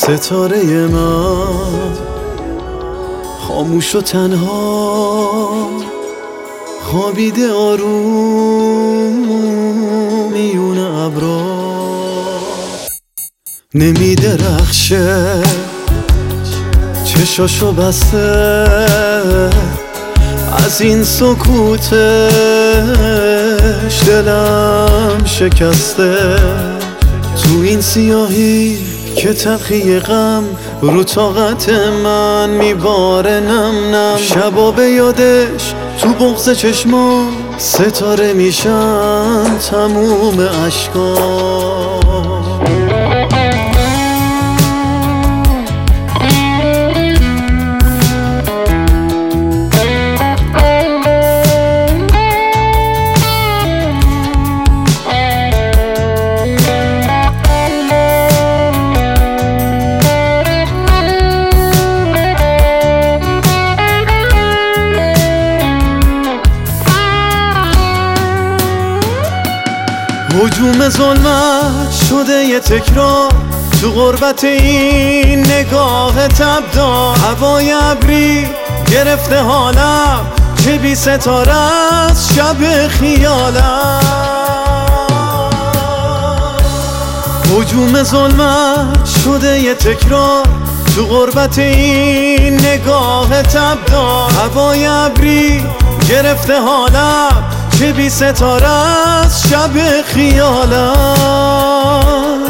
ستاره من خاموش و تنها خوابیده آروم میون ابرا، نمیدرخشه چشاشو بسته از این سکوتش دلم شکسته. تو این سیاهی که تلخی غم رو طاقت من میباره نم نم. شبا به یادش تو بغض چشما ستاره میشن تموم اشکام. هجوم ظلمت شده یه تکرار تو غربت این نگاه تبدار. هوای ابری گرفته حالم چه بی ستاره از شب خیالم. هجوم ظلمت شده یه تکرار تو غربت این نگاه تبدار. هوای ابری گرفته حالم چه بی ستاره از شب خیالم.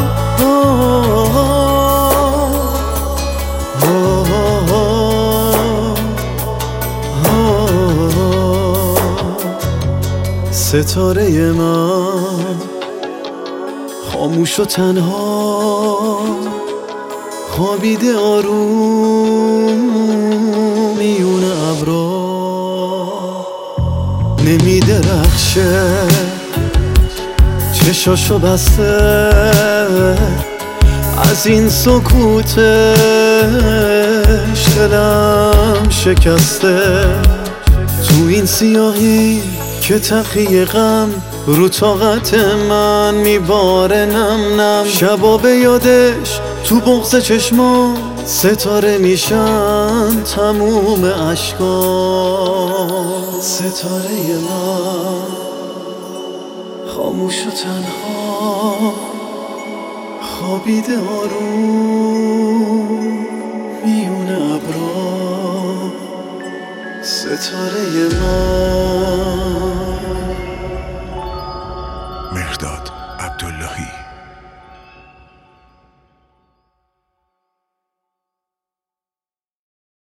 ستاره من خاموش و تنها خوابیده آروم میون ابرا، نمیدرخشه چشاشو بسته از این سکوتش دلم شکسته. تو این سیاهی که تلخی غم رو طاقت من میباره نم نم. شبا به یادش تو بغض چشما ستاره میشن تموم اشکام. ستاره من خاموش و تنها خوابیده آروم میون ابرا. ستاره من